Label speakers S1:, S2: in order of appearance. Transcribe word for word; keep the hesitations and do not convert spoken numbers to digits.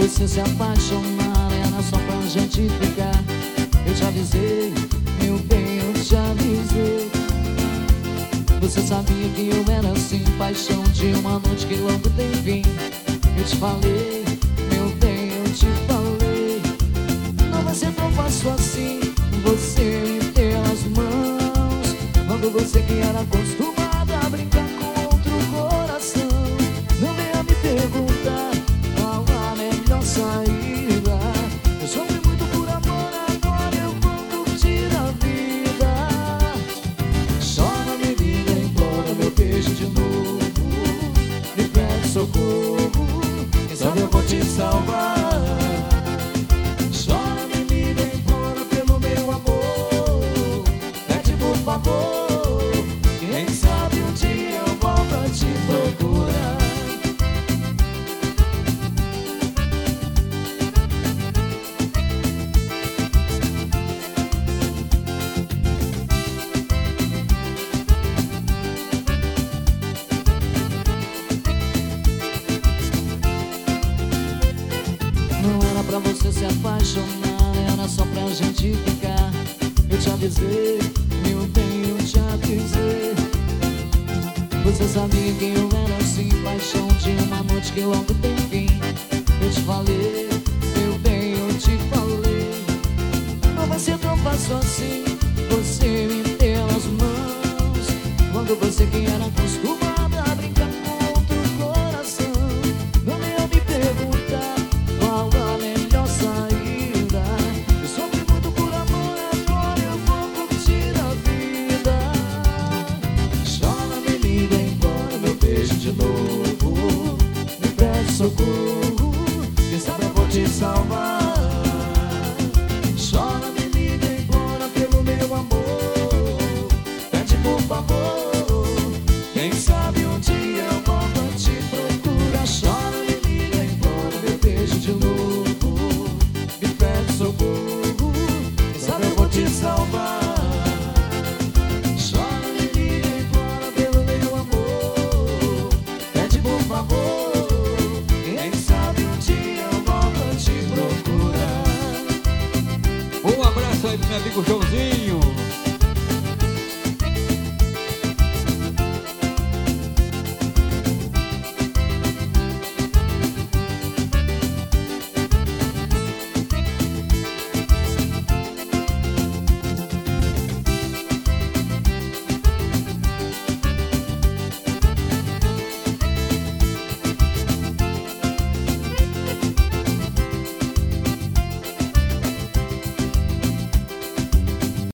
S1: você se apaixonar, era só pra gente ficar. Eu te avisei, meu bem, eu te avisei. Você sabia que eu era assim, paixão de uma noite que logo tem fim. Eu te falei, meu bem, eu te falei. Não vai ser tão fácil assim, você me pelas mãos, quando você que era acostumada a brincar com outro coração. Não venha me perguntar qual a melhor saída. Eu sofri muito por amor, agora eu vou curtir a vida. Chora, me vida, implora meu beijo de novo. Me pede socorro, quem sabe eu vou te salvar. Chora, menina, implora pelo meu amor. Pede por favor, quem sabe um dia eu volto a te procurar. Não era pra você se apaixonar, era só pra gente ficar. Eu te avisei, meu bem, eu te avisei. Você sabia que eu era assim, paixão de uma noite que logo tem fim. Eu te falei, meu bem, eu te falei. Não vai ser tão fácil assim, você me pelas mãos, quando você que era acostumado